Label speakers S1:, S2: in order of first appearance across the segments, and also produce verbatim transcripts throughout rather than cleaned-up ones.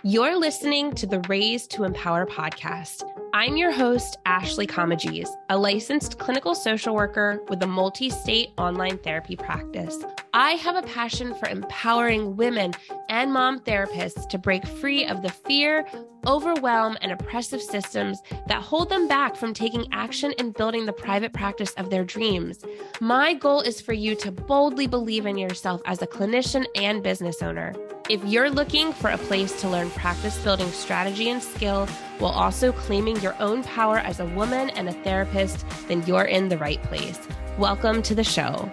S1: You're listening to the Raised to Empower podcast. I'm your host, Ashley Comagese, a licensed clinical social worker with a multi-state online therapy practice. I have a passion for empowering women and mom therapists to break free of the fear, overwhelm, and oppressive systems that hold them back from taking action in building the private practice of their dreams. My goal is for you to boldly believe in yourself as a clinician and business owner. If you're looking for a place to learn practice building strategy and skill while also claiming your own power as a woman and a therapist, then you're in the right place. Welcome to the show.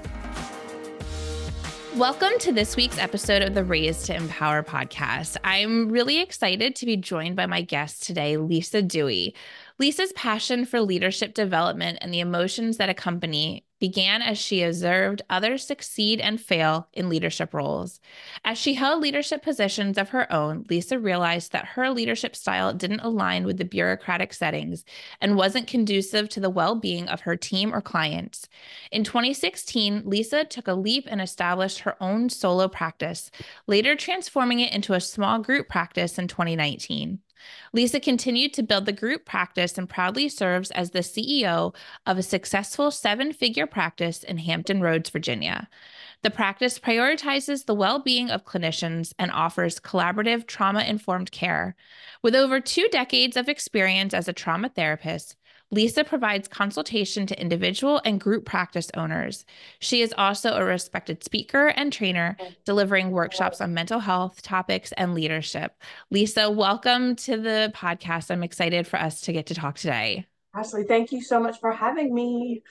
S1: Welcome to this week's episode of the Raised to Empower podcast. I'm really excited to be joined by my guest today, Lisa Dewey. Lisa's passion for leadership development and the emotions that accompany began as she observed others succeed and fail in leadership roles. As she held leadership positions of her own, Lisa realized that her leadership style didn't align with the bureaucratic settings and wasn't conducive to the well-being of her team or clients. In twenty sixteen, Lisa took a leap and established her own solo practice, later transforming it into a small group practice in twenty nineteen. Lisa continued to build the group practice and proudly serves as the C E O of a successful seven-figure practice in Hampton Roads, Virginia. The practice prioritizes the well-being of clinicians and offers collaborative, trauma-informed care. With over two decades of experience as a trauma therapist, Lisa provides consultation to individual and group practice owners. She is also a respected speaker and trainer, delivering workshops on mental health topics and leadership. Lisa, welcome to the podcast. I'm excited for us to get to talk today.
S2: Ashley, thank you so much for having me.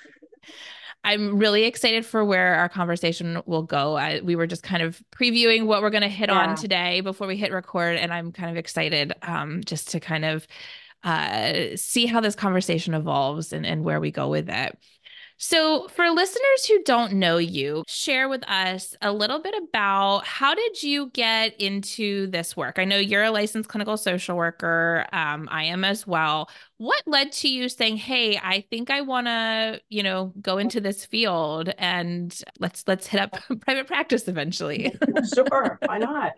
S1: I'm really excited for where our conversation will go. I, we were just kind of previewing what we're going to hit yeah. on today before we hit record, and I'm kind of excited um, just to kind of uh, see how this conversation evolves and, and where we go with it. So for listeners who don't know you, share with us a little bit about how did you get into this work? I know you're a licensed clinical social worker. Um, I am as well. What led to you saying, hey, I think I want to, you know, go into this field and let's, let's hit up private practice eventually.
S2: Sure. Why not?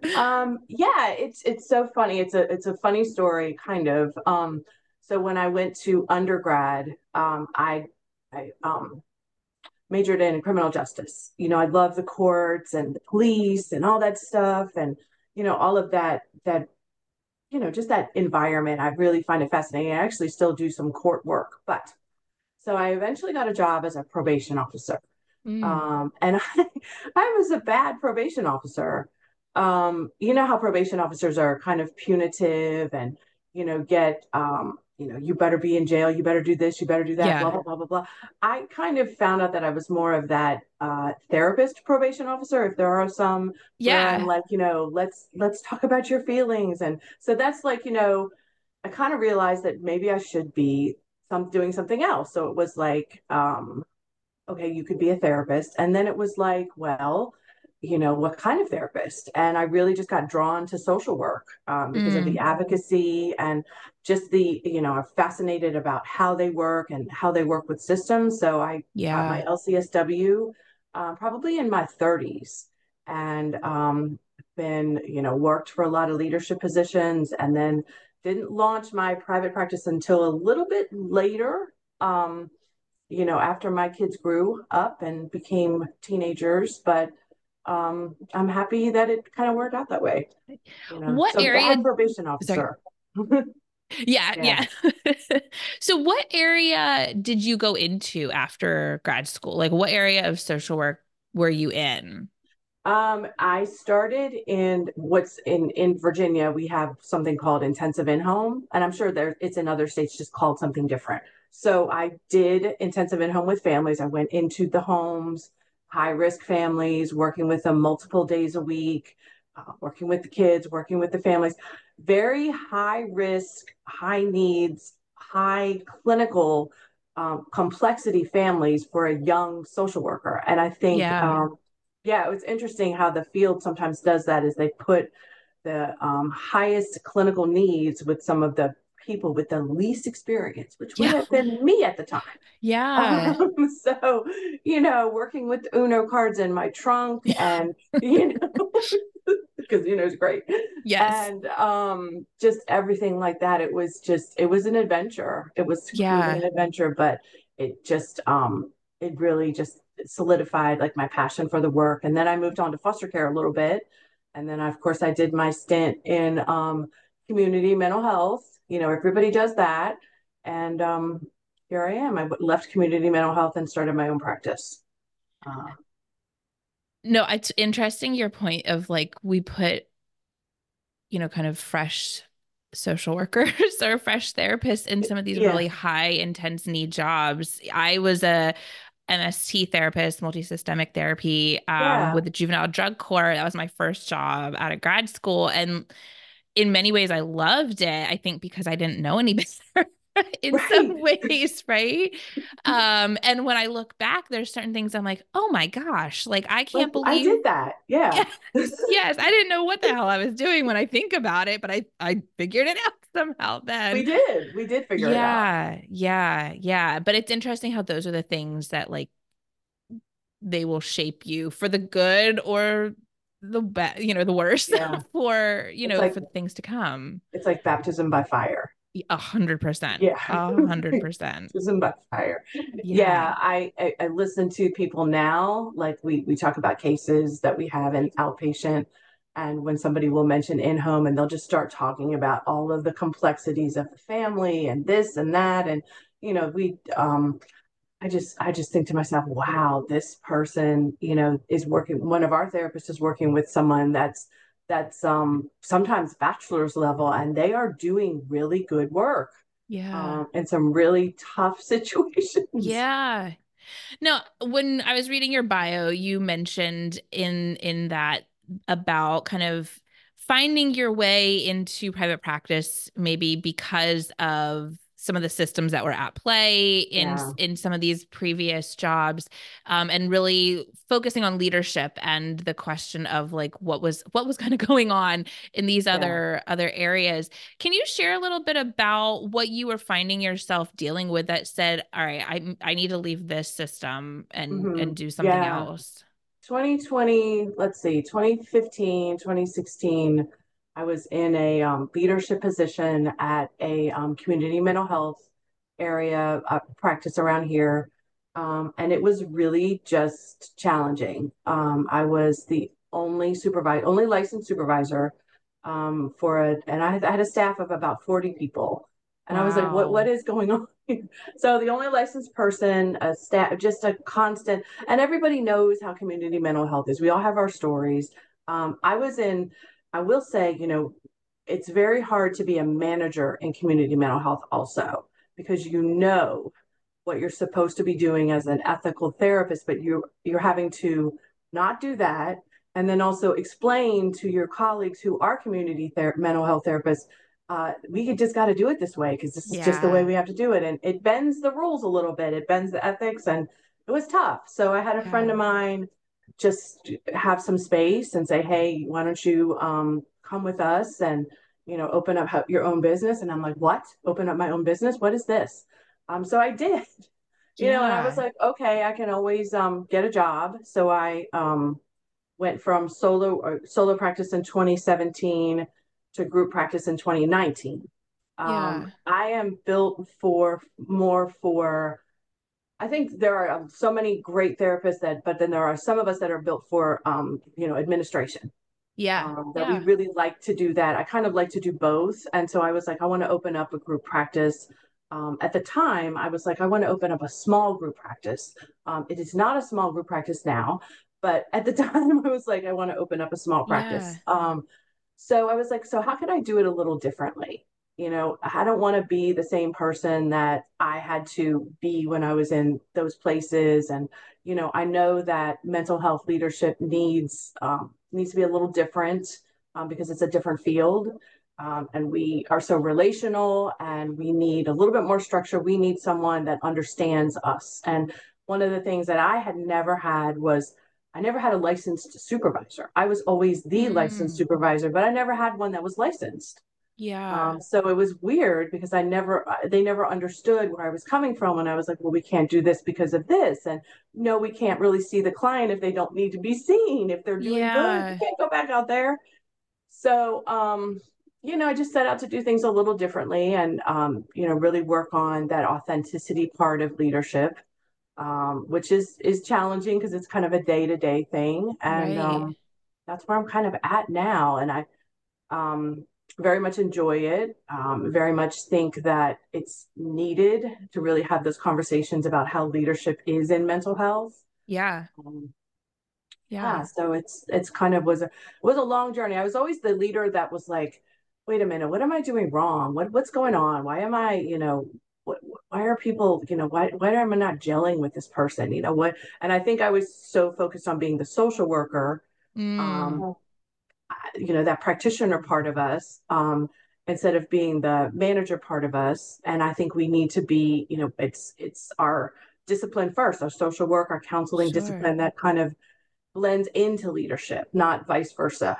S2: Um, yeah, it's, it's so funny. It's a, it's a funny story kind of. Um, so when I went to undergrad, um, I I um, majored in criminal justice. You know, I love the courts and the police and all that stuff. And, you know, all of that, that, you know, just that environment. I really find it fascinating. I actually still do some court work. But so I eventually got a job as a probation officer. Mm. Um, and I, I was a bad probation officer. Um, you know how probation officers are kind of punitive and, you know, get, um, you know, you better be in jail, you better do this, you better do that, yeah. blah, blah, blah, blah, blah. I kind of found out that I was more of that uh, therapist probation officer. If there are some, yeah, where I'm like, you know, let's, let's talk about your feelings. And so that's like, you know, I kind of realized that maybe I should be some doing something else. So it was like, um, okay, you could be a therapist. And then it was like, well, you know, what kind of therapist? And I really just got drawn to social work um, because mm. of the advocacy and just the, you know, I'm fascinated about how they work and how they work with systems. So I yeah. got my L C S W uh, probably in my thirties and um, been, you know, worked for a lot of leadership positions and then didn't launch my private practice until a little bit later. Um, you know, after my kids grew up and became teenagers, but um, I'm happy that it kind of worked out that way. You know,
S1: what
S2: so
S1: area?
S2: bad probation officer.
S1: yeah, yeah. yeah. So what area did you go into after grad school? Like what area of social work were you in?
S2: Um, I started in what's in, in Virginia, we have something called intensive in-home, and I'm sure there it's in other states just called something different. So I did intensive in-home with families. I went into the homes, high risk families, working with them multiple days a week, uh, working with the kids, working with the families, very high risk, high needs, high clinical um, complexity families for a young social worker. And I think, yeah. um, yeah, it's interesting how the field sometimes does that is they put the um, highest clinical needs with some of the people with the least experience, which would yeah. have been me at the time.
S1: Yeah.
S2: Um, so, you know, working with Uno cards in my trunk and, you know, because Uno's great.
S1: Yes.
S2: and um, just everything like that. It was just, it was an adventure. It was truly an
S1: Yeah.
S2: adventure, but it just, um, it really just solidified like my passion for the work. And then I moved on to foster care a little bit. And then, of course, I did my stint in um, community mental health. You know, everybody does that. And um, here I am. I left community mental health and started my own practice. Uh,
S1: No, it's interesting your point of like we put, you know, kind of fresh social workers or fresh therapists in some of these
S2: yeah,
S1: really high intense need jobs. I was a M S T therapist, multisystemic therapy, um,
S2: yeah,
S1: with the juvenile drug court. That was my first job out of grad school. And in many ways, I loved it. I think because I didn't know any better in
S2: right.
S1: some ways, right? Um, and when I look back, there's certain things I'm like, oh my gosh, like I
S2: Like
S1: can't
S2: I
S1: believe.
S2: did that. Yeah.
S1: Yes, yes. I didn't know what the hell I was doing when I think about it, but I I figured it out somehow
S2: We
S1: then.
S2: did. We did figure it out.
S1: Yeah, yeah, yeah. But it's interesting how those are the things that like they will shape you for the good or the bad, you know, the worst
S2: Yeah.
S1: for, you
S2: It's
S1: know,
S2: like
S1: for the things to come.
S2: it's like baptism by fire.
S1: A hundred percent.
S2: Yeah.
S1: A hundred percent.
S2: Baptism by fire.
S1: Yeah.
S2: Yeah, I, I I listen to people now, like we we talk about cases that we have in outpatient, and when somebody will mention in-home and they'll just start talking about all of the complexities of the family and this and that. And you know, we um I just I just think to myself, wow, this person, you know, is working, one of our therapists is working with someone that's that's um sometimes bachelor's level, and they are doing really good work
S1: Yeah.
S2: um in some really tough situations.
S1: Yeah. No, when I was reading your bio, you mentioned in in that about kind of finding your way into private practice, maybe because of some of the systems that were at play in
S2: Yeah.
S1: in some of these previous jobs, um, and really focusing on leadership and the question of like what was what was kind of going on in these
S2: Yeah.
S1: other other areas. Can you share a little bit about what you were finding yourself dealing with that said, all right, I I need to leave this system and
S2: Hmm.
S1: and do something
S2: Yeah.
S1: else?
S2: twenty twenty, let's see, twenty fifteen, twenty sixteen, I was in a um, leadership position at a um, community mental health area uh, practice around here. Um, and it was really just challenging. Um, I was the only supervisor, only licensed supervisor um, for it. And I had, I had a staff of about forty people. And I was like, what, what
S1: Wow.
S2: is going on? So the only licensed person, a staff, just a constant, and everybody knows how community mental health is. We all have our stories. Um, I was in, I will say, you know, it's very hard to be a manager in community mental health also, because you know what you're supposed to be doing as an ethical therapist, but you're you're having to not do that, and then also explain to your colleagues who are community ther- mental health therapists, uh, we just got to do it this way because this is just the way
S1: Yeah.
S2: we have to do it, and it bends the rules a little bit. It bends the ethics, and it was tough. So I had a friend
S1: Yeah.
S2: of mine just have some space and say, hey, why don't you um, come with us and you know open up your own business? And I'm like, what? Open up my own business? What is this? Um, so I did, you know, and I was
S1: Yeah.
S2: like, okay, I can always um, get a job. So I um, went from solo uh, solo practice in twenty seventeen to group practice in twenty nineteen. Um,
S1: Yeah.
S2: I am built for more for, I think there are um, so many great therapists that, but then there are some of us that are built for, um, you know, administration,
S1: Yeah.
S2: um, that we
S1: Yeah.
S2: really like to do that. I kind of like to do both. And so I was like, I want to open up a group practice. Um, at the time, I was like, I want to open up a small group practice. Um, it is not a small group practice now, but at the time, I was like, I want to open up a small
S1: Yeah.
S2: practice. Um, so I was like, so how could I do it a little differently? You know, I don't want to be the same person that I had to be when I was in those places. And, you know, I know that mental health leadership needs um, needs to be a little different um, because it's a different field. Um, and we are so relational and we need a little bit more structure. We need someone that understands us. And one of the things that I had never had was I never had a licensed supervisor. I was always the licensed
S1: Mm.
S2: supervisor, but I never had one that was licensed.
S1: Yeah.
S2: Um, so it was weird because I never, uh, they never understood where I was coming from. And I was like, well, we can't do this because of this. And no, we can't really see the client if they don't need to be seen. If they're doing good, we
S1: Yeah.
S2: can't go back out there. so, um, you know, I just set out to do things a little differently and, um, you know, really work on that authenticity part of leadership, um, which is is challenging because it's kind of a day-to-day thing. And
S1: Right.
S2: um, that's where I'm kind of at now. And I um, very much enjoy it, um, very much think that it's needed to really have those conversations about how leadership is in mental health.
S1: Yeah.
S2: Um, yeah,
S1: Yeah.
S2: so it's it's kind of was a was a long journey. I was always the leader that was like, wait a minute, what am I doing wrong? What what's going on? Why am I, you know, what, why are people, you know, why why am I not gelling with this person? You know what? And I think I was so focused on being the social worker,
S1: Mm,
S2: um, you know, that practitioner part of us, um, instead of being the manager part of us. And I think we need to be, you know, it's it's our discipline first, our social work, our counseling
S1: sure.
S2: discipline that kind of blends into leadership, not vice versa.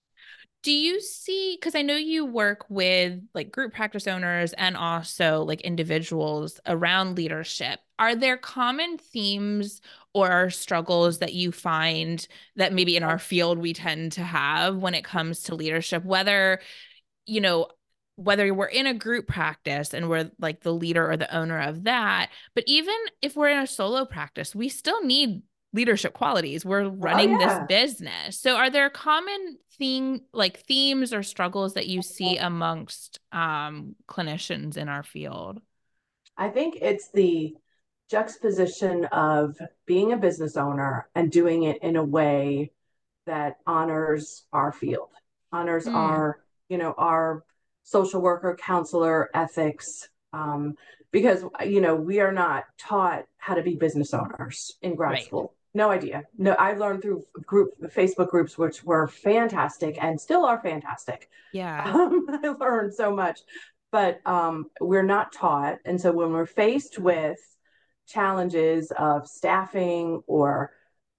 S1: Do you see, because I know you work with like group practice owners and also like individuals around leadership. Are there common themes or struggles that you find that maybe in our field we tend to have when it comes to leadership, whether, you know, whether we're in a group practice and we're like the leader or the owner of that, but even if we're in a solo practice, we still need leadership qualities. We're
S2: Oh
S1: running this
S2: yeah.
S1: business. So are there common thing like themes or struggles that you see amongst um, clinicians in our field?
S2: I think it's the juxtaposition of being a business owner and doing it in a way that honors our field, honors
S1: Mm,
S2: our, you know, our social worker, counselor, ethics. Um, because, you know, we are not taught how to be business owners in grad
S1: right.
S2: school. No idea. No, I learned through group Facebook groups, which were fantastic and still are fantastic.
S1: Yeah.
S2: Um, I learned so much, but um, we're not taught. And so when we're faced with challenges of staffing or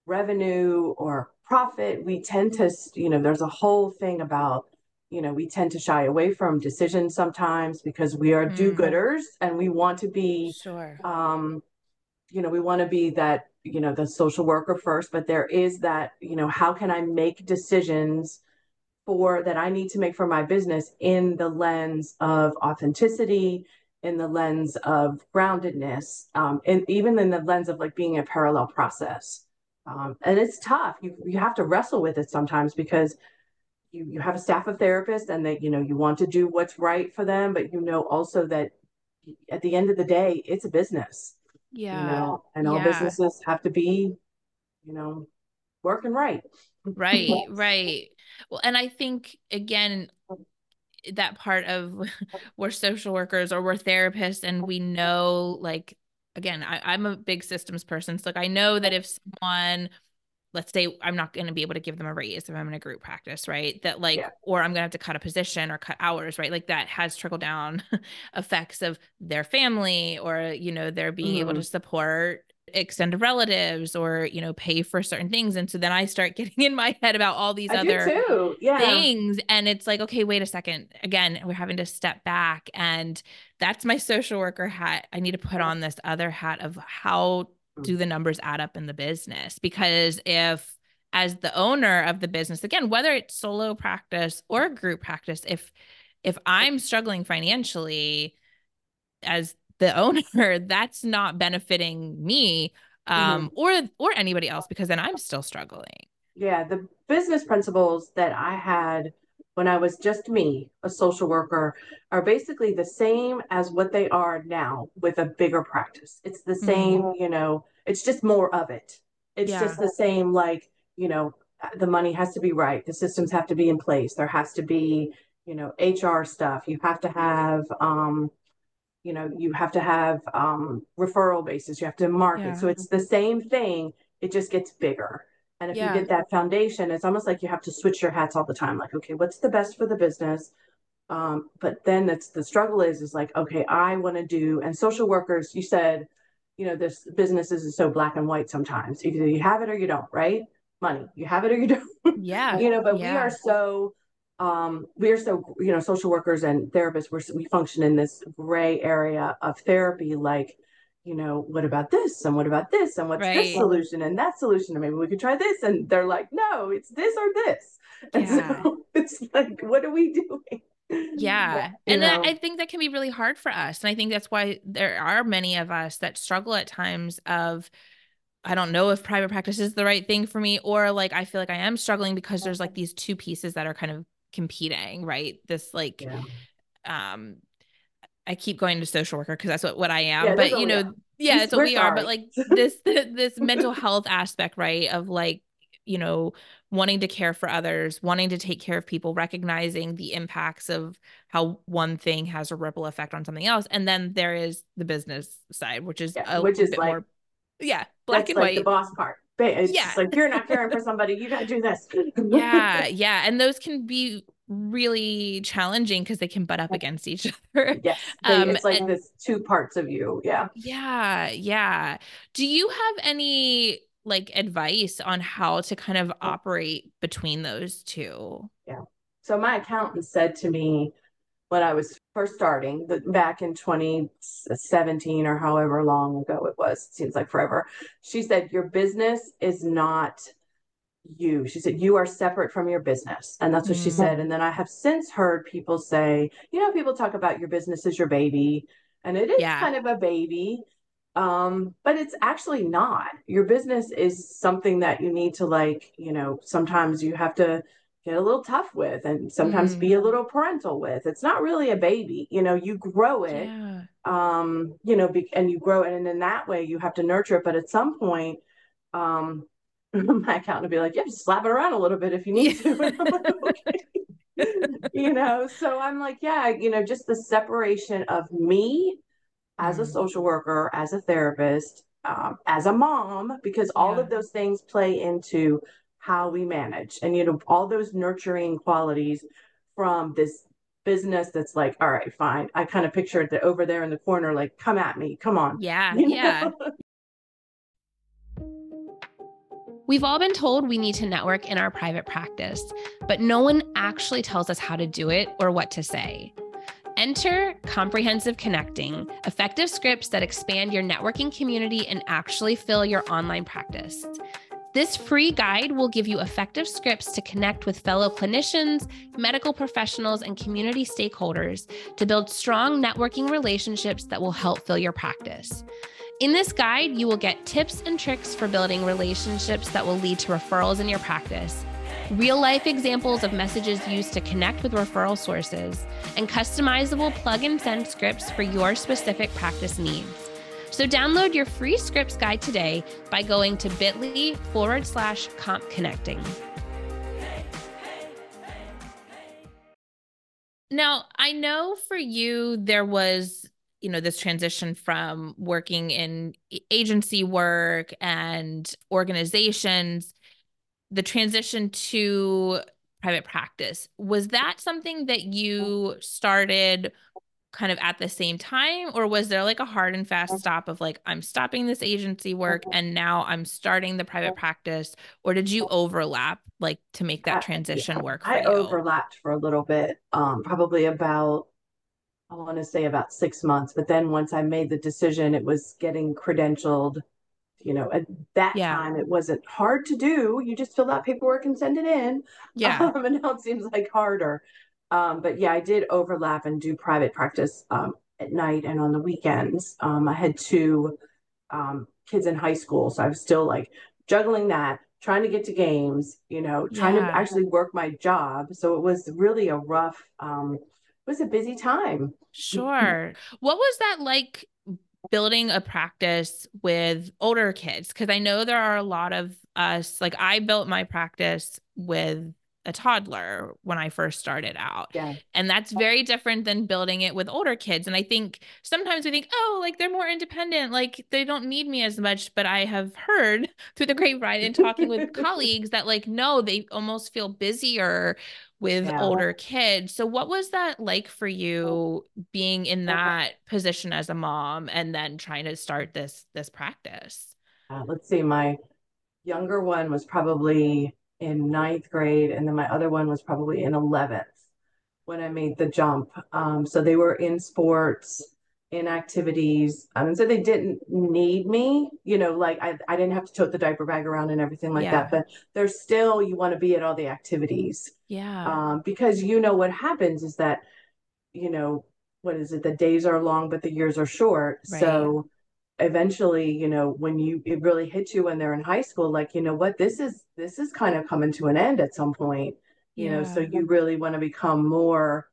S2: revenue or profit, we tend to, you know, there's a whole thing about, you know, we tend to shy away from decisions sometimes because we are
S1: Mm,
S2: do-gooders and we want to be,
S1: sure.
S2: um, you know, we want to be that, you know, the social worker first, but there is that, you know, how can I make decisions for that I need to make for my business in the lens of authenticity, in the lens of groundedness, um, and even in the lens of like being a parallel process. Um, and it's tough. You you have to wrestle with it sometimes because you you have a staff of therapists and that you know you want to do what's right for them, but you know also that at the end of the day, it's a business, you
S1: Yeah.
S2: know, and all
S1: Yeah.
S2: businesses have to be, you know, working right.
S1: Right. Right. Well, and I think again, that part of we're social workers or we're therapists and we know like again I, I'm a big systems person so like I know that if someone let's say I'm not going to be able to give them a raise if I'm in a group practice right that like
S2: Yeah.
S1: or I'm going to have to cut a position or cut hours right like that has trickle down effects of their family or you know they're being able to
S2: Mm-hmm.
S1: support extended relatives or you know pay for certain things and so then I start getting in my head about all these
S2: I do
S1: other
S2: too. Yeah.
S1: things and it's like okay wait a second again we're having to step back and that's my social worker hat I need to put on this other hat of how do the numbers add up in the business because if as the owner of the business again whether it's solo practice or group practice if if I'm struggling financially as the owner that's not benefiting me um
S2: Mm-hmm.
S1: or or anybody else because then I'm still struggling.
S2: Yeah, the business principles that I had when I was just me, a social worker, are basically the same as what they are now with a bigger practice. It's the
S1: Mm,
S2: same, you know, it's just more of it. It's just
S1: yeah.
S2: the same, like, you know, the money has to be right, the systems have to be in place, there has to be, you know, H R stuff. You have to have um, you know, you have to have um referral basis, you have to market.
S1: Yeah.
S2: So it's the same thing, it just gets bigger. And if you
S1: Yeah.
S2: get that foundation, it's almost like you have to switch your hats all the time. Like, okay, what's the best for the business? Um, but then it's the struggle is is like, okay, I want to do and social workers, you said, you know, this business is so black and white sometimes. Either you have it or you don't, right? Money. You have it or you don't.
S1: Yeah.
S2: You know, but we are
S1: Yeah.
S2: so um we are so you know social workers and therapists we're, we function in this gray area of therapy like you know what about this and what about this and what's this
S1: Right.
S2: solution and that solution and maybe we could try this and they're like no it's this or this and
S1: Yeah.
S2: so It's like, what are we doing?
S1: Yeah.
S2: You
S1: And I
S2: know,
S1: I think that can be really hard for us. And I think that's why there are many of us that struggle at times of, I don't know if private practice is the right thing for me, or like I feel like I am struggling because there's like these two pieces that are kind of competing, right? This like
S2: yeah,
S1: um I keep going to social worker because that's what, what I am.
S2: yeah, that's
S1: But
S2: what
S1: you
S2: we
S1: know,
S2: are.
S1: yeah,
S2: We,
S1: it's what
S2: we're
S1: we are. But
S2: sorry.
S1: like this this mental health aspect, right? Of like, you know, wanting to care for others, wanting to take care of people, recognizing the impacts of how one thing has a ripple effect on something else. And then there is the business side, which is
S2: Yeah,
S1: a
S2: which is
S1: bit
S2: like,
S1: more, yeah, black
S2: that's
S1: and
S2: like the
S1: white.
S2: boss part. Ba- It's
S1: Yeah.
S2: just like, if you're not caring for somebody, you got to do this.
S1: Yeah, yeah. And those can be really challenging because they can butt up against each other.
S2: Yes, they.
S1: Um,
S2: It's like
S1: and
S2: this two parts of you. Yeah,
S1: yeah, yeah. Do you have any like advice on how to kind of operate between those two?
S2: yeah. So my accountant said to me when I was first starting, the, back in twenty seventeen or however long ago it was, it seems like forever. She said, your business is not you. She said, you are separate from your business. And that's what she
S1: Mm,
S2: said. And then I have since heard people say, you know, people talk about your business as your baby, and it is
S1: yeah.
S2: kind of a baby. Um, but it's actually not. Your business is something that you need to, like, you know, sometimes you have to get a little tough with and sometimes be
S1: Mm,
S2: a little parental with. It's not really a baby, you know, you grow it,
S1: yeah.
S2: um, you know, be, and you grow it, and in that way you have to nurture it. But at some point, um, my accountant would be like, yeah, just slap it around a little bit if you
S1: Yeah.
S2: need to. And I'm like, okay. You know, so I'm like, yeah, you know, just the separation of me as a
S1: Mm,
S2: social worker, as a therapist, um, as a mom, because all
S1: yeah.
S2: of those things play into how we manage. And, you know, all those nurturing qualities from this business that's like, all right, fine. I kind of pictured that over there in the corner, like, come at me, come on,
S1: Yeah.
S2: you
S1: Yeah.
S2: know?
S1: We've all been told we need to network in our private practice, but no one actually tells us how to do it or what to say. Enter Comprehensive Connecting, effective scripts that expand your networking community and actually fill your online practice. This free guide will give you effective scripts to connect with fellow clinicians, medical professionals, and community stakeholders to build strong networking relationships that will help fill your practice. In this guide, you will get tips and tricks for building relationships that will lead to referrals in your practice, real-life examples of messages used to connect with referral sources, and customizable plug-and-send scripts for your specific practice needs. So download your free scripts guide today by going to bit.ly forward slash comp connecting. Now, I know for you, there was, you know, this transition from working in agency work and organizations, the transition to private practice. Was that something that you started kind of at the same time, or was there like a hard and fast stop of like, I'm stopping this agency work and now I'm starting the private practice, or did you overlap like to make that
S2: I, yeah,
S1: transition work for
S2: I
S1: you?
S2: overlapped for a little bit, um, probably about, I want to say about six months. But then once I made the decision, it was getting credentialed. You know, at that
S1: Yeah.
S2: time, it wasn't hard to do. You just fill out paperwork and send it in.
S1: Yeah.
S2: Um, and now it seems like harder. Um, but yeah, I did overlap and do private practice um, at night and on the weekends. Um, I had two um, kids in high school, so I was still like juggling that, trying to get to games, you know, trying to
S1: Yeah.
S2: actually work my job. So it was really a rough, um, it was a busy time.
S1: Sure. What was that like building a practice with older kids? Because I know there are a lot of us, like I built my practice with a toddler when I first started out.
S2: Yeah.
S1: And that's very different than building it with older kids. And I think sometimes we think, oh, like they're more independent, like they don't need me as much. But I have heard through the grapevine and talking with colleagues that, like, no, they almost feel busier with
S2: Yeah.
S1: older kids. So, what was that like for you being in that position as a mom and then trying to start this this practice?
S2: Uh, let's see, my younger one was probably in ninth grade, and then my other one was probably in eleventh when I made the jump. Um, so they were in sports, in activities. Um, and so they didn't need me, you know, like I, I didn't have to tote the diaper bag around and everything like that.
S1: Yeah.
S2: But there's still, you want to be at all the activities,
S1: Yeah.
S2: um, because you know what happens is that, you know, what is it? The days are long, but the years are short.
S1: Right.
S2: So eventually, you know, when you, it really hits you when they're in high school, like, you know what, this is, this is kind of coming to an end at some point, you know, so
S1: Yeah.
S2: you really want to become more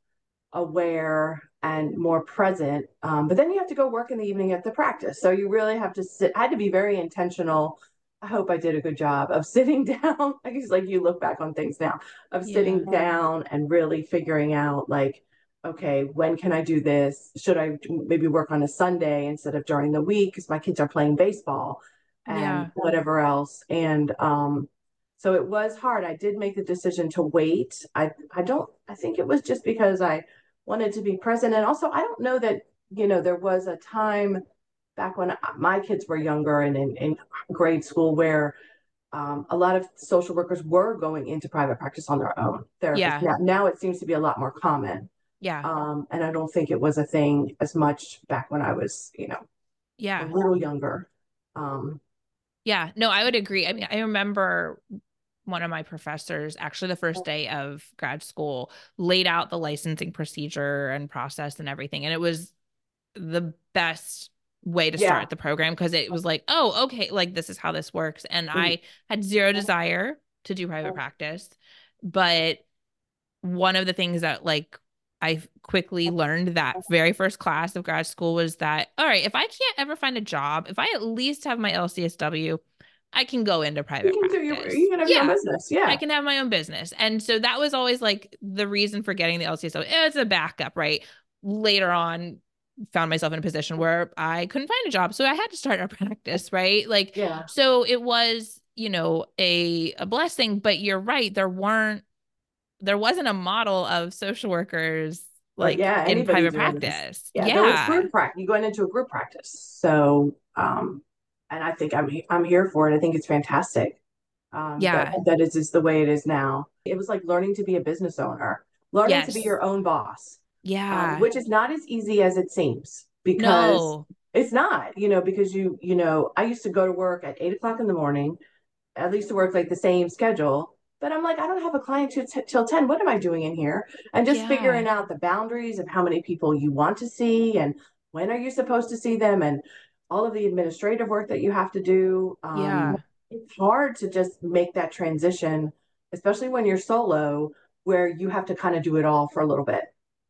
S2: aware and more present. Um, but then you have to go work in the evening at the practice. So you really have to sit, I had to be very intentional. I hope I did a good job of sitting down. I guess like you look back on things now, of
S1: Yeah.
S2: sitting down and really figuring out like, okay, when can I do this? Should I maybe work on a Sunday instead of during the week? Because my kids are playing baseball and
S1: Yeah.
S2: whatever else. And um, so it was hard. I did make the decision to wait. I I don't I think it was just because I wanted to be present. And also, I don't know that, you know, there was a time back when my kids were younger and in, in grade school where um, a lot of social workers were going into private practice on their own therapists.
S1: Yeah.
S2: Now, now it seems to be a lot more common.
S1: Yeah.
S2: Um, and I don't think it was a thing as much back when I was, you know, a
S1: Yeah.
S2: little younger. Um,
S1: Yeah. No, I would agree. I mean, I remember one of my professors, actually the first day of grad school, laid out the licensing procedure and process and everything. And it was the best way to
S2: yeah.
S1: start the program because it was like, oh, okay, like this is how this works. And
S2: Mm.
S1: I had zero desire to do private practice. But one of the things that like I quickly learned that very first class of grad school was that, all right, if I can't ever find a job, if I at least have my L C S W, I can go into
S2: You
S1: private
S2: can do your,
S1: practice.
S2: you can have your own
S1: Yeah.
S2: business.
S1: I
S2: Yeah.
S1: can have my own business. And so that was always like the reason for getting the L C S W. It's a backup, right? Later on, found myself in a position where I couldn't find a job. So I had to start a practice, right? Like,
S2: Yeah.
S1: so it was, you know, a, a blessing, but you're right. There weren't, there wasn't a model of social workers
S2: But
S1: like
S2: yeah,
S1: in
S2: anybody
S1: private
S2: doing this.
S1: practice.
S2: Yeah, there was
S1: Yeah.
S2: group practice. You going into a group practice. So, um, and I think I'm I'm here for it. I think it's fantastic. Um, that
S1: Yeah.
S2: that is just the way it is now. It was like learning to be a business owner, learning to be
S1: Yes.
S2: your own boss, um,
S1: Yeah.
S2: which is not as easy as it seems because
S1: No.
S2: it's not, you know, because you, you know, I used to go to work at eight o'clock in the morning, at least to work like the same schedule. But I'm like, I don't have a client till, till ten. What am I doing in here? And just
S1: Yeah.
S2: figuring out the boundaries of how many people you want to see and when are you supposed to see them and all of the administrative work that you have to do. Um,
S1: Yeah.
S2: it's hard to just make that transition, especially when you're solo, where you have to kind of do it all for a little bit.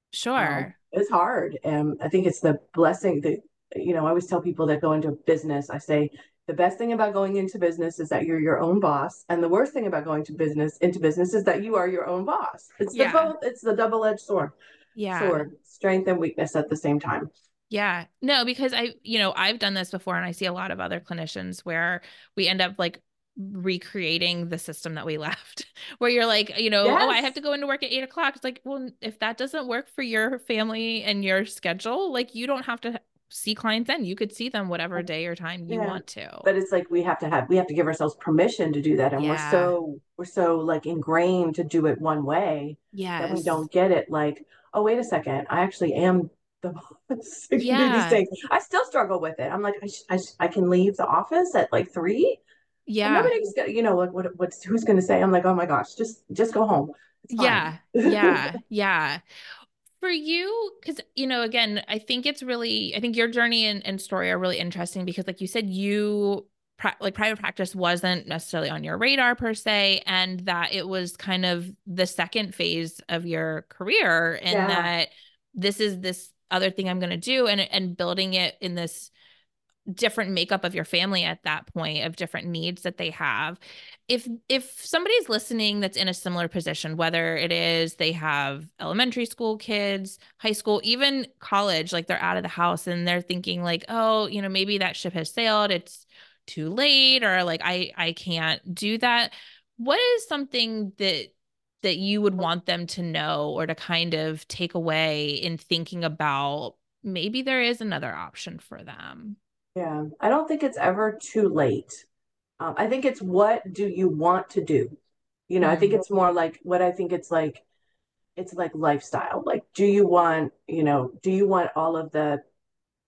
S2: Um,
S1: Sure.
S2: it's hard. And I think it's the blessing that, you know, I always tell people that go into business, I say, the best thing about going into business is that you're your own boss. And the worst thing about going to business into business is that you are your own boss. It's the
S1: Yeah.
S2: both, it's the double-edged sword,
S1: Yeah.
S2: sword, strength and weakness at the same time.
S1: Yeah. No, because I, you know, I've done this before and I see a lot of other clinicians where we end up like recreating the system that we left, where you're like, you know, oh, I have
S2: Yes.
S1: to go into work at eight o'clock. It's like, well, if that doesn't work for your family and your schedule, like you don't have to see clients then. You could see them whatever day or time you
S2: Yeah.
S1: want to.
S2: But it's like we have to have we have to give ourselves permission to do that. And we're
S1: Yeah.
S2: so we're so like ingrained to do it one way that we
S1: Yes.
S2: don't get it like, oh, wait a second, I actually am the boss. I can do these
S1: Yeah.
S2: things. I still struggle with it. I'm like, I, sh- I, sh- I can leave the office at like three and
S1: Yeah.
S2: nobody's gonna, you know, like what what's who's gonna say? I'm like, oh my gosh, just just go home. It's fine.
S1: Yeah. Yeah. Yeah. For you, because, you know, again, I think it's really, I think your journey and, and story are really interesting because, like you said, you, pri- like private practice wasn't necessarily on your radar per se, and that it was kind of the second phase of your career, and
S2: Yeah.
S1: that this is this other thing I'm going to do, and and building it in this different makeup of your family at that point of different needs that they have. If if somebody's listening that's in a similar position, whether it is they have elementary school kids, high school, even college, like they're out of the house and they're thinking like, oh, you know, maybe that ship has sailed, it's too late, or like I I can't do that. What is something that that you would want them to know or to kind of take away in thinking about maybe there is another option for them?
S2: Yeah. I don't think it's ever too late. Um, I think it's what do you want to do? You know, I think
S1: Mm,
S2: it's more like what I think it's like it's like lifestyle. Like, do you want, you know, do you want all of the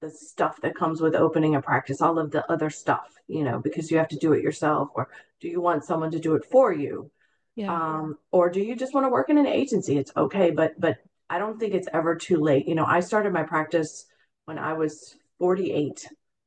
S2: the stuff that comes with opening a practice, all of the other stuff, you know, because you have to do it yourself, or do you want someone to do it for you?
S1: Yeah.
S2: Um, or do you just want to work in an agency? It's okay, but but I don't think it's ever too late. You know, I started my practice when I was forty-eight.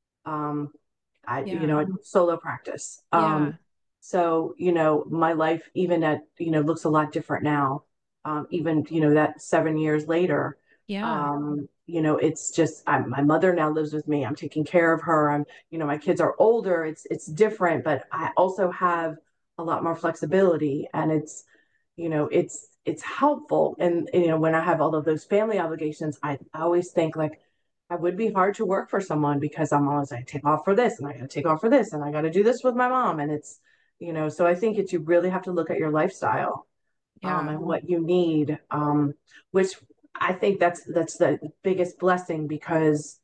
S2: Um, I, you
S1: Yeah.
S2: know, solo practice. Um,
S1: Yeah.
S2: so, you know, my life, even at, you know, looks a lot different now. Um, even, you know, that seven years later,
S1: Yeah.
S2: um, you know, it's just, I'm, my mother now lives with me. I'm taking care of her. I'm, you know, my kids are older. It's, it's different, but I also have a lot more flexibility, and it's, you know, it's, it's helpful. And, you know, when I have all of those family obligations, I, I always think like, I would be hard to work for someone because I'm always like, take off for this and I got to take off for this and I got to do this with my mom. And it's, you know, so I think it's, you really have to look at your lifestyle, um,
S1: Yeah.
S2: and what you need, um, which I think that's, that's the biggest blessing, because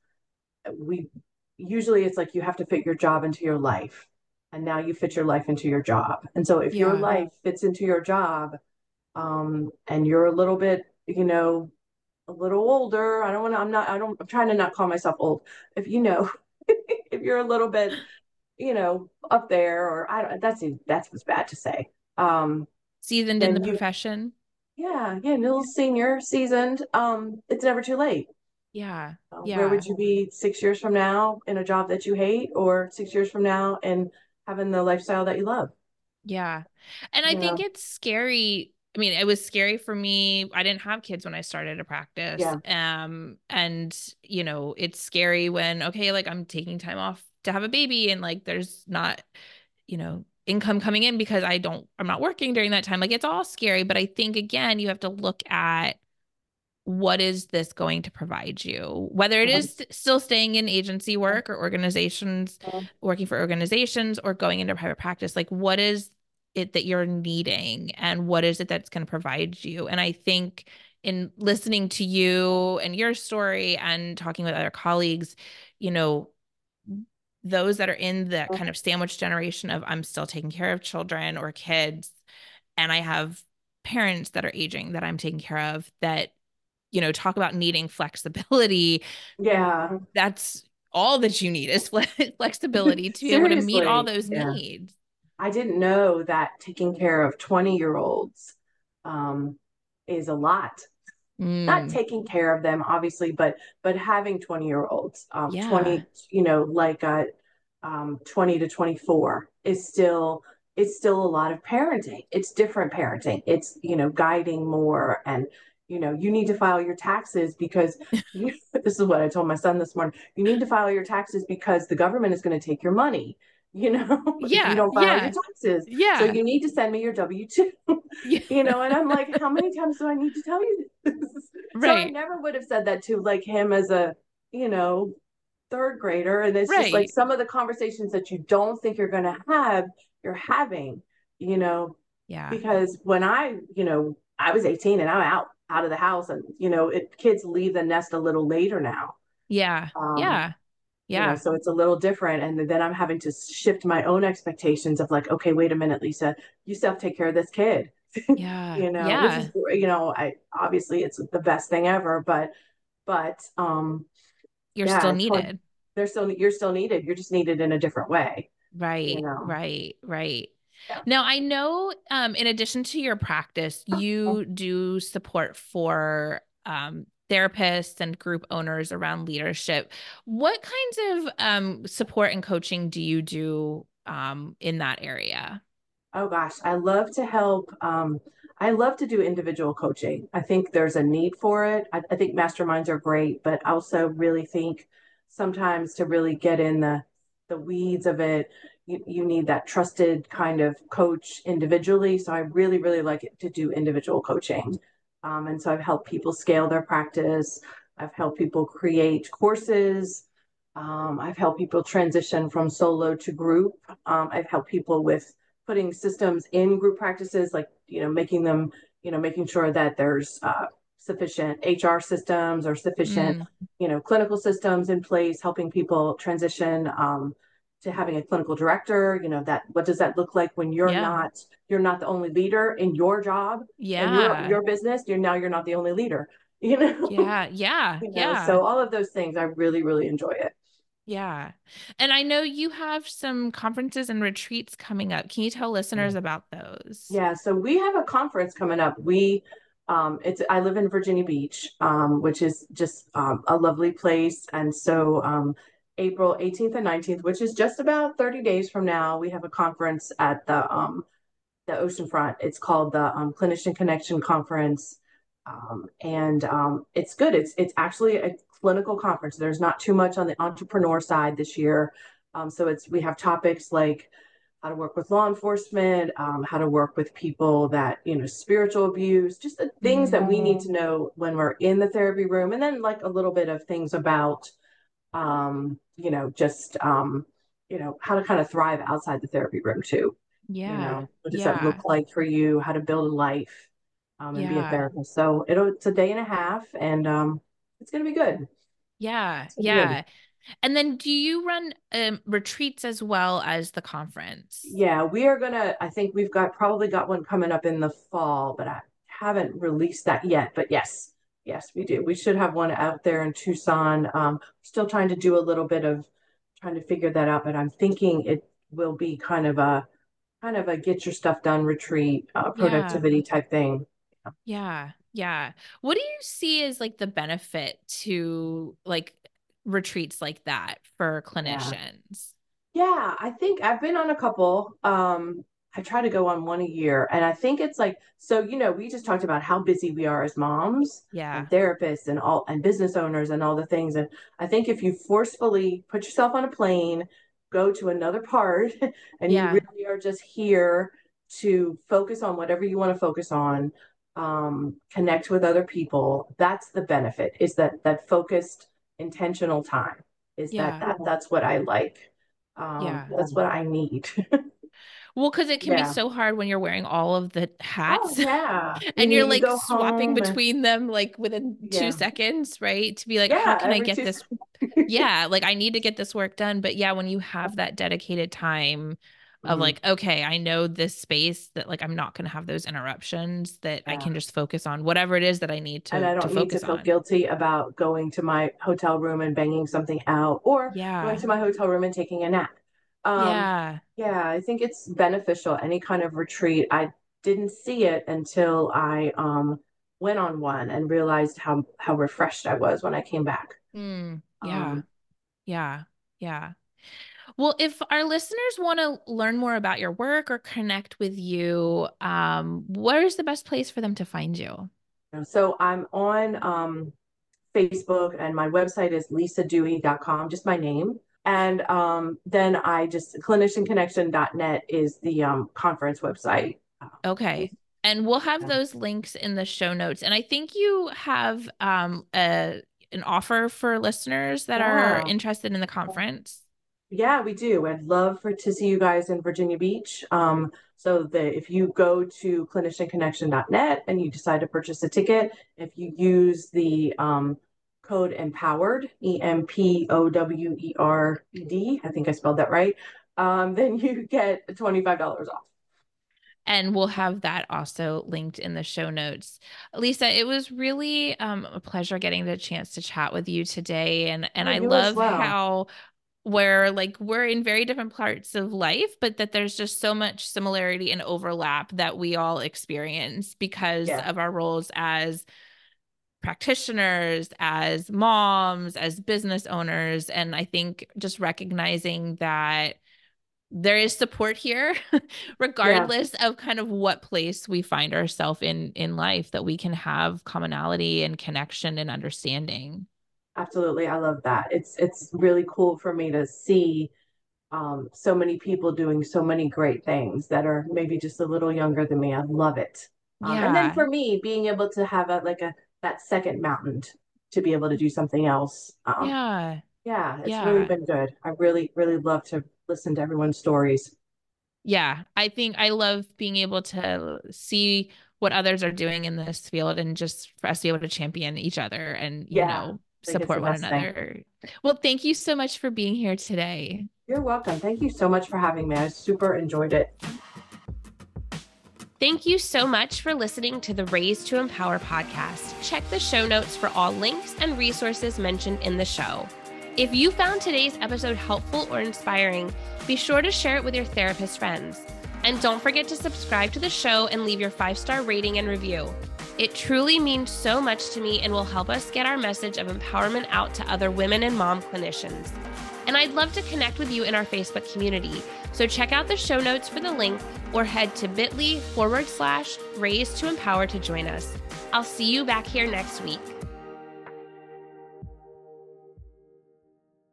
S2: we usually, it's like you have to fit your job into your life, and now you fit your life into your job. And so if your
S1: Yeah.
S2: life fits into your job, um, and you're a little bit, you know, a little older. I don't want to, I'm not, I don't, I'm trying to not call myself old. If you know, if you're a little bit, you know, up there, or I don't, that's, that's what's bad to say. Um,
S1: Seasoned in the
S2: then you,
S1: profession.
S2: yeah, yeah, little senior, seasoned. Um, it's never too late.
S1: Yeah.
S2: Uh, where
S1: Yeah.
S2: would you be six years from now in a job that you hate, or six years from now and having the lifestyle that you love?
S1: Yeah. And I
S2: You
S1: think
S2: know?
S1: it's scary. I mean, it was scary for me. I didn't have kids when I started a practice.
S2: Yeah.
S1: Um, and you know, it's scary when, okay, like I'm taking time off to have a baby and like there's not, you know, income coming in because I don't, I'm not working during that time. Like it's all scary. But I think again, you have to look at what is this going to provide you, whether it is st- still staying in agency work or organizations, working for organizations, or going into private practice. Like what is it that you're needing and what is it that's going to provide you? And I think in listening to you and your story and talking with other colleagues, you know, those that are in the kind of sandwich generation of I'm still taking care of children or kids, and I have parents that are aging that I'm taking care of, that you know, talk about needing flexibility.
S2: Yeah.
S1: That's all that you need is flexibility to be able to meet all
S2: Seriously.
S1: those
S2: Yeah.
S1: needs.
S2: I didn't know that taking care of twenty year olds, um, is a lot. Not
S1: Mm,
S2: taking care of them, obviously, but but having twenty year olds, um,
S1: yeah.
S2: twenty, you know, like uh, um, twenty to twenty-four is still, it's still a lot of parenting. It's different parenting. It's, you know, guiding more, and, you know, you need to file your taxes because you, this is what I told my son this morning. You need to file your taxes because the government is going to take your money, you know, if you
S1: Yeah.
S2: don't file your
S1: Yeah.
S2: taxes. So
S1: Yeah.
S2: you need to send me your W two,
S1: Yeah.
S2: you know, and I'm like, how many times do I need to tell you this? So I
S1: Right.
S2: never would have said that to like him as a, you know, third grader. And it's just like
S1: Right.
S2: some of the conversations that you don't think you're going to have, you're having, you know,
S1: Yeah.
S2: because when I, you know, I was eighteen and I'm out, out of the house, and, you know, it, kids leave the nest a little later now.
S1: Yeah.
S2: Um,
S1: Yeah.
S2: you know,
S1: Yeah.
S2: so it's a little different. And then I'm having to shift my own expectations of like, okay, wait a minute, Lisa, you still have to take care of this kid,
S1: Yeah.
S2: you know, which is,
S1: Yeah.
S2: you know, I, obviously it's the best thing ever, but, but, um,
S1: You're still
S2: yeah, twenty,
S1: needed.
S2: they're still, you're still needed. You're just needed in a different way, you
S1: Right,
S2: know?
S1: right, right.
S2: Yeah.
S1: Now, I know, um, in addition to your practice, you do support for um, therapists and group owners around leadership. What kinds of um, support and coaching do you do um, in that area?
S2: Oh gosh, I love to help. Um, I love to do individual coaching. I think there's a need for it. I, I think masterminds are great, but I also really think sometimes to really get in the the weeds of it, you, you need that trusted kind of coach individually. So I really, really like it to do individual coaching. Um, and so I've helped people scale their practice. I've helped people create courses. Um, I've helped people transition from solo to group. Um, I've helped people with putting systems in group practices, like, you know, making them, you know, making sure that there's uh, sufficient H R systems or sufficient,
S1: Mm,
S2: you know, clinical systems in place, helping people transition um, to having a clinical director. You know, that what does that look like when you're
S1: yeah,
S2: not, you're not the only leader in your job and your
S1: yeah,
S2: your business. You're now you're not the only leader. you know,
S1: Yeah. Yeah.
S2: you know,
S1: Yeah.
S2: so all of those things, I really, really enjoy it.
S1: Yeah. And I know you have some conferences and retreats coming up. Can you tell listeners about those?
S2: Yeah, so we have a conference coming up. We um it's I live in Virginia Beach, um, which is just um a lovely place. And so um April eighteenth and nineteenth, which is just about thirty days from now, we have a conference at the um the oceanfront. It's called the um, Clinician Connection Conference. Um, and um, it's good. It's it's actually a clinical conference. There's not too much on the entrepreneur side this year. Um, so it's we have topics like how to work with law enforcement, um, how to work with people that, you know, spiritual abuse, just the things that we need
S1: Mm,
S2: to know when we're in the therapy room. And then like a little bit of things about, um, you know, just, um, you know, how to kind of thrive outside the therapy room too. You
S1: yeah.
S2: know, what does that
S1: Yeah.
S2: look like for you? How to build a life, um, and be a
S1: Yeah.
S2: therapist. So it'll, it's a day and a half and, um, it's going to be good.
S1: Yeah.
S2: It's going to be good.
S1: Yeah. And then do you run um, retreats as well as the conference?
S2: Yeah, we are gonna, I think we've got probably got one coming up in the fall, but I haven't released that yet. But yes, yes, we do. We should have one out there in Tucson. Um, still trying to do a little bit of trying to figure that out, but I'm thinking it will be kind of a kind of a get your stuff done retreat, uh,
S1: Yeah.
S2: productivity type thing.
S1: Yeah. Yeah. What do you see as like the benefit to like retreats like that for
S2: Yeah.
S1: clinicians?
S2: Yeah, I think I've been on a couple. Um, I try to go on one a year. And I think it's like, so, you know, we just talked about how busy we are as moms and
S1: Yeah.
S2: therapists and all and business owners and all the things. And I think if you forcefully put yourself on a plane, go to another part, and you
S1: Yeah.
S2: really are just here to focus on whatever you want to focus on, um, connect with other people, that's the benefit, is that that focused, intentional time. Is that
S1: Yeah.
S2: that that's what I like. Um,
S1: Yeah.
S2: that's what I need.
S1: Well, because it can be
S2: Yeah.
S1: so hard when you're wearing all of the
S2: Oh,
S1: hats
S2: yeah. You
S1: and you're
S2: need, you
S1: like
S2: go
S1: swapping
S2: home and
S1: between them like within two
S2: yeah.
S1: seconds, right? To be like, how
S2: Yeah,
S1: can I
S2: every
S1: get
S2: two.
S1: this? Yeah, like I need to get this work done. But yeah, when you have that dedicated time of
S2: Mhm.
S1: like, okay, I know this space that like I'm not going to have those interruptions, that I
S2: Yeah.
S1: can just focus on whatever it is that I need
S2: And
S1: to
S2: I
S1: to
S2: don't need to
S1: focus
S2: feel
S1: on.
S2: guilty about going to my hotel room and banging something out or going
S1: Yeah.
S2: to my hotel room and taking a nap. Um,
S1: Yeah.
S2: yeah, I think it's beneficial, any kind of retreat. I didn't see it until I um, went on one and realized how how refreshed I was when I came back.
S1: Mm, yeah.
S2: Um,
S1: Yeah. Yeah. Well, if our listeners want to learn more about your work or connect with you, um, where is the best place for them to find you?
S2: so I'm on um, Facebook, and my website is lisa dewey dot com, just my name. And um, then I just clinician connection dot net is the um, conference website. Uh,
S1: Okay. And we'll have those links in the show notes. And I think you have um a an offer for listeners that are
S2: yeah,
S1: interested in the conference.
S2: yeah, we do. I'd love for to see you guys in Virginia Beach. Um, so that if you go to clinician connection dot net and you decide to purchase a ticket, if you use the um, code empowered, E M P O W E R E D, I think I spelled that right, um, then you get twenty-five dollars off.
S1: And we'll have that also linked in the show notes. Lisa, it was really um, a pleasure getting the chance to chat with you today. And and
S2: Oh,
S1: I
S2: you as
S1: love
S2: well.
S1: how where like we're in very different parts of life, but that there's just so much similarity and overlap that we all experience because
S2: Yeah,
S1: of our roles as practitioners, as moms, as business owners. And I think just recognizing that there is support here,
S2: yeah.
S1: regardless of kind of what place we find ourselves in in life, that we can have commonality and connection and understanding.
S2: Absolutely. I love that. It's it's really cool for me to see um, so many people doing so many great things that are maybe just a little younger than me. I love it. Um, and then
S1: Yeah.
S2: for me, being able to have a like a that second mountain to be able to do something else. Um,
S1: Yeah.
S2: yeah, it's really
S1: Yeah.
S2: been good. I really, really love to listen to everyone's stories.
S1: Yeah, I think I love being able to see what others are doing in this field and just for us to be able to champion each other and, you
S2: Yeah, I
S1: know,
S2: think it's the
S1: support one
S2: best thing.
S1: another. Well, thank you so much for being here today.
S2: You're welcome. Thank you so much for having me. I super enjoyed it.
S1: Thank you so much for listening to the Raised to Empower podcast. Check the show notes for all links and resources mentioned in the show. If you found today's episode helpful or inspiring, be sure to share it with your therapist friends. And don't forget to subscribe to the show and leave your five-star rating and review. It truly means so much to me and will help us get our message of empowerment out to other women and mom clinicians. And I'd love to connect with you in our Facebook community. So check out the show notes for the link or head to bit.ly forward slash raised to empower to join us. I'll see you back here next week.